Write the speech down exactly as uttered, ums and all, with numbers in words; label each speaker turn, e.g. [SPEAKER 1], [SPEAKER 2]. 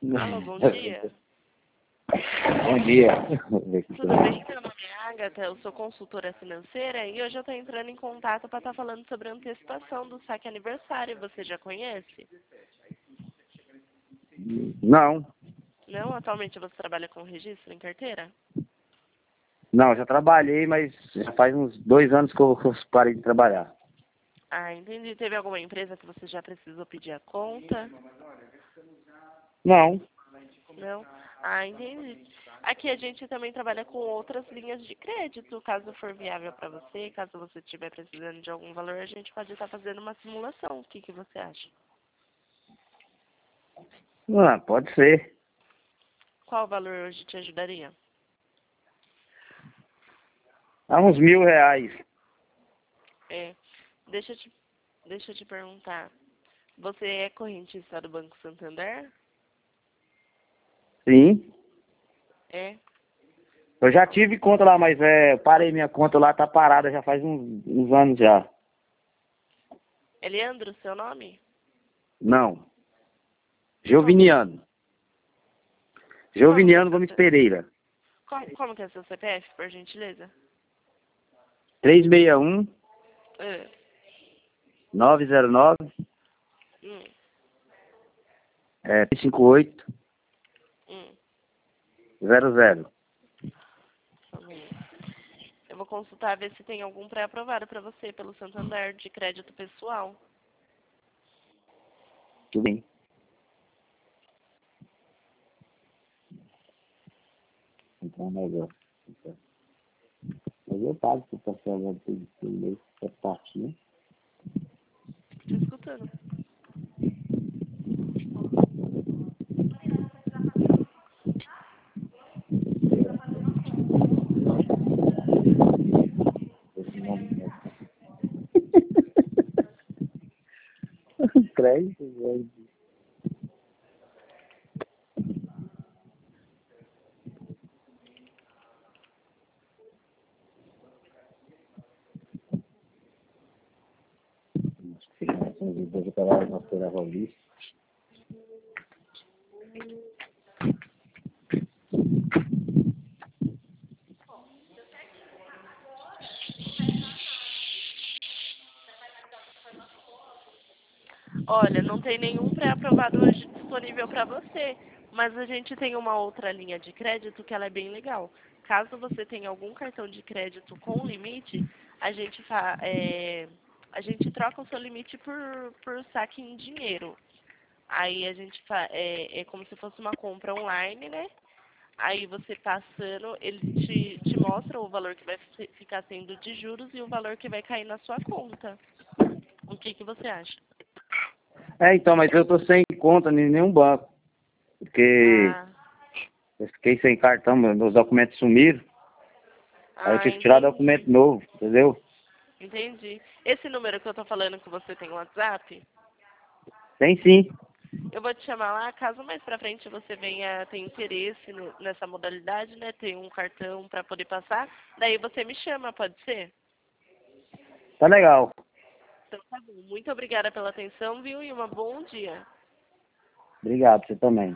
[SPEAKER 1] Alô, bom dia.
[SPEAKER 2] Bom dia.
[SPEAKER 1] Tudo bem? Meu nome é Agatha, eu sou consultora financeira e hoje eu estou entrando em contato para estar falando sobre a antecipação do saque aniversário. Você já conhece?
[SPEAKER 2] Não,
[SPEAKER 1] Não? Atualmente você trabalha com registro em carteira?
[SPEAKER 2] não, já trabalhei, mas já faz uns dois anos que eu, que eu parei de trabalhar.
[SPEAKER 1] Ah, entendi. Teve alguma empresa que você já precisou pedir a conta?
[SPEAKER 2] Não.
[SPEAKER 1] Não? Ah, entendi. Aqui a gente também trabalha com outras linhas de crédito, caso for viável para você, caso você estiver precisando de algum valor, a gente pode estar fazendo uma simulação. O que, que você acha?
[SPEAKER 2] Ah, pode ser.
[SPEAKER 1] Qual valor hoje te ajudaria?
[SPEAKER 2] Há uns mil reais.
[SPEAKER 1] É, deixa eu te, deixa eu te perguntar. Você é correntista do Banco Santander?
[SPEAKER 2] Sim.
[SPEAKER 1] É?
[SPEAKER 2] Eu já tive conta lá, mas é, eu parei minha conta lá, tá parada já faz uns, uns anos já.
[SPEAKER 1] É Leandro, seu nome?
[SPEAKER 2] Não.
[SPEAKER 1] Como que é?
[SPEAKER 2] Joviniano.
[SPEAKER 1] Como que é
[SPEAKER 2] Joviniano
[SPEAKER 1] seu,
[SPEAKER 2] Gomes
[SPEAKER 1] C-
[SPEAKER 2] Pereira.
[SPEAKER 1] como, como que é seu C P F, por gentileza?
[SPEAKER 2] três seis um,
[SPEAKER 1] É.
[SPEAKER 2] nove zero nove,
[SPEAKER 1] Hum,
[SPEAKER 2] é, três cinco oito,
[SPEAKER 1] hum.
[SPEAKER 2] zero zero.
[SPEAKER 1] Só um minuto. Eu vou consultar, ver se tem algum pré-aprovado para você pelo Santander de crédito pessoal.
[SPEAKER 2] Tudo bem. Então, melhor. Mas eu pago se passar agora tudo por mês, é parte, né?
[SPEAKER 1] Tô escutando.
[SPEAKER 2] Esse nome é. Crédito, velho. Depois eu pegava uma feira Paulista.
[SPEAKER 1] Olha, não tem nenhum pré-aprovado hoje disponível para você, mas a gente tem uma outra linha de crédito que ela é bem legal. Caso você tenha algum cartão de crédito com limite, a gente, fa é, a gente troca o seu limite por, por saque em dinheiro. Aí a gente fa é, é como se fosse uma compra online, né? Aí você passando, ele te, te mostra o valor que vai fi- ficar sendo de juros e o valor que vai cair na sua conta. O que, que você acha?
[SPEAKER 2] É, então, mas eu tô sem conta em nenhum banco. Porque
[SPEAKER 1] Ah,
[SPEAKER 2] eu fiquei sem cartão, meus documentos sumiram. Aí eu
[SPEAKER 1] ah,
[SPEAKER 2] tive que tirar
[SPEAKER 1] entendi.
[SPEAKER 2] documento novo, entendeu?
[SPEAKER 1] Entendi. Esse número que eu tô falando que você tem no WhatsApp,
[SPEAKER 2] Tem sim.
[SPEAKER 1] eu vou te chamar lá, caso mais pra frente você venha ter interesse no- nessa modalidade, né? Ter um cartão pra poder passar, daí você me chama, pode ser?
[SPEAKER 2] Tá legal.
[SPEAKER 1] Então tá bom. Muito obrigada pela atenção, viu? E um bom dia.
[SPEAKER 2] Obrigado, você também.